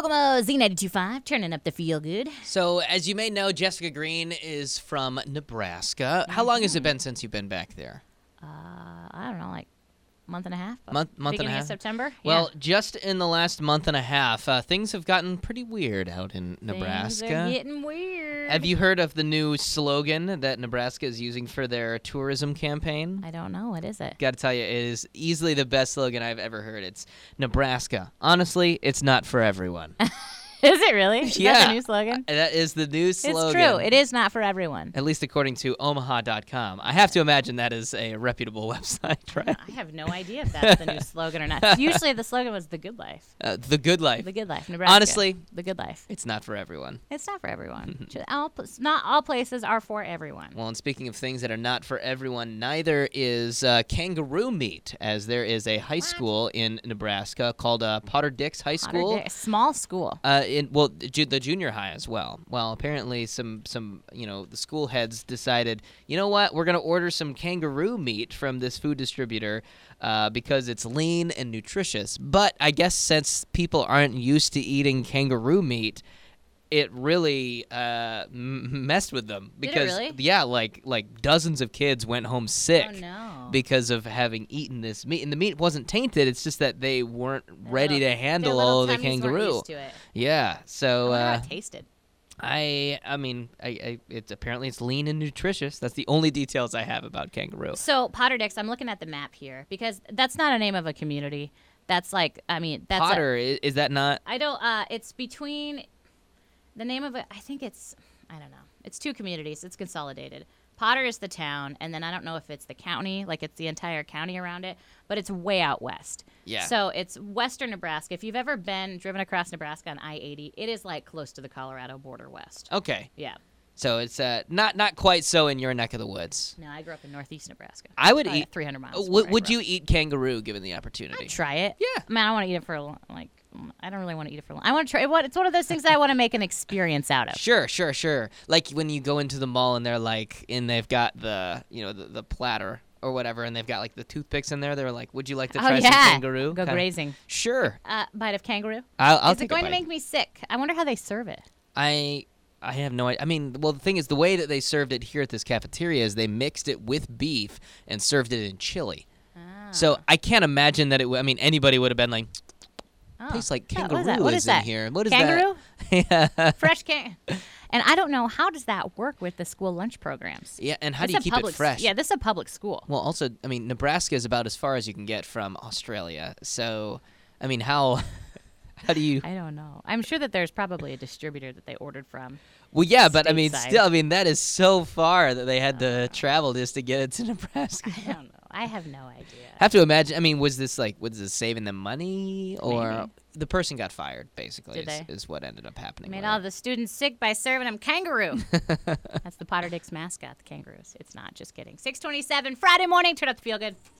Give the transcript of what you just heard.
Kokomo Z92.5, turning up the feel good. So, as you may know, Jessica Green is from Nebraska. How long has it been since you've been back there? I don't know, like month and a half. Month and a Beginning half? of September. Well, yeah. just in the last month and a half, things have gotten pretty weird out in Nebraska. Things are getting weird. Have you heard of the new slogan that Nebraska is using for their tourism campaign? I don't know. What is it? Got to tell you, it is easily the best slogan I've ever heard. It's Nebraska. Honestly, it's not for everyone. Is it really? Is Yeah. that the new slogan? That is the new slogan. It's true. It is not for everyone. At least according to Omaha.com. I have to imagine that is a reputable website, right? I have no idea if that's the new slogan or not. Usually the slogan was the good life. The good life. The good life. Nebraska. Honestly, the good life. it's not for everyone. It's not for everyone. Not all places are for everyone. Well, and speaking of things that are not for everyone, neither is kangaroo meat, as there is a high school in Nebraska called Potter Dix High School. Small school. The junior high as well. Well, apparently some the school heads decided, you know what, we're going to order some kangaroo meat from this food distributor because it's lean and nutritious. But I guess since people aren't used to eating kangaroo meat, it really messed with them because Did it really? Yeah, like dozens of kids went home sick. Oh no. Because of having eaten this meat, and the meat wasn't tainted. It's just that they weren't ready to handle their little all the tummies weren't kangaroo. used to it. Yeah, so I wonder how it tasted. it's apparently it's lean and nutritious. That's the only details I have about kangaroo. So Potter Dix, I'm looking at the map here because that's not a name of a community. That's that's Potter, is that not? I don't. It's between the name of it. I think it's. I don't know. It's two communities. It's consolidated. Potter is the town, and then I don't know if it's the county, like it's the entire county around it, but it's way out west. Yeah. So it's western Nebraska. If you've ever driven across Nebraska on I-80, it is like close to the Colorado border west. Okay. Yeah. So it's not quite so in your neck of the woods. No, I grew up in northeast Nebraska. I would Probably eat 300 miles. Would you eat kangaroo given the opportunity? I'd try it. Yeah. I mean, I want to eat it for I don't really want to eat it for long. I want to try it. It's one of those things that I want to make an experience out of. Sure. Like when you go into the mall and they've got the platter or whatever, and they've got like the toothpicks in there. They're like, "Would you like to try some kangaroo?" Go grazing. Sure. Bite of kangaroo. I'll Is take it going a to bite. make me sick? I wonder how they serve it. I have no idea. I mean, well, the thing is, the way that they served it here at this cafeteria is they mixed it with beef and served it in chili. So I can't imagine that anybody would have been like, tastes like kangaroo What is in that? here. What is kangaroo? that? Yeah. Fresh kangaroo. And I don't know, how does that work with the school lunch programs? Yeah, and how do you keep it fresh? Yeah, this is a public school. Well, also, Nebraska is about as far as you can get from Australia. So, how do you... I don't know. I'm sure that there's probably a distributor that they ordered from. Well, yeah, but stateside. still, that is so far that they had to travel just to get it to Nebraska. I don't know. I have no idea. Have to imagine. Was this saving them money, or Maybe. the person got fired? Basically, Did is what ended up happening. Made with all it. the students sick by serving them kangaroo. That's the Potter Dix mascot, the kangaroos. It's not, just kidding. 6:27 Friday morning. Turn up the feel good.